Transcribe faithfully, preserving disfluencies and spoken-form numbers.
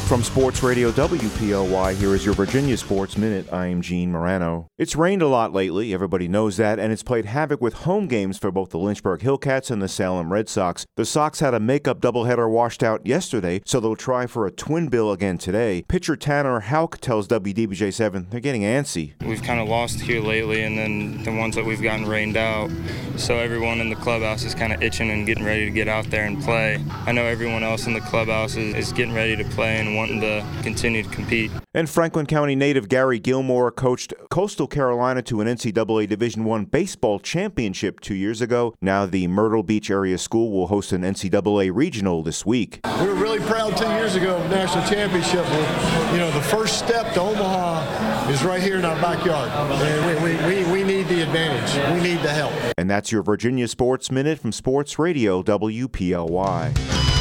From Sports Radio W P L Y, here is your Virginia Sports Minute. I'm Gene Morano. It's rained a lot lately, everybody knows that, and it's played havoc with home games for both the Lynchburg Hillcats and the Salem Red Sox. The Sox had a make-up doubleheader washed out yesterday, so they'll try for a twin bill again today. Pitcher Tanner Houck tells W D B J seven they're getting antsy. We've kind of lost here lately, and then the ones that we've gotten rained out, so everyone in the clubhouse is kind of itching and getting ready to get out there and play. I know everyone else in the clubhouse is, is getting ready to play and wanting to continue to compete. And Franklin County native Gary Gilmore coached Coastal Carolina to an N C double A Division I baseball championship two years ago. Now the Myrtle Beach area school will host an N C double A regional this week. We were really proud two years ago of the national championship. You know, the first step to Omaha is right here in our backyard. And we, we, we, we need the advantage. We need the help. And that's your Virginia Sports Minute from Sports Radio W P L Y.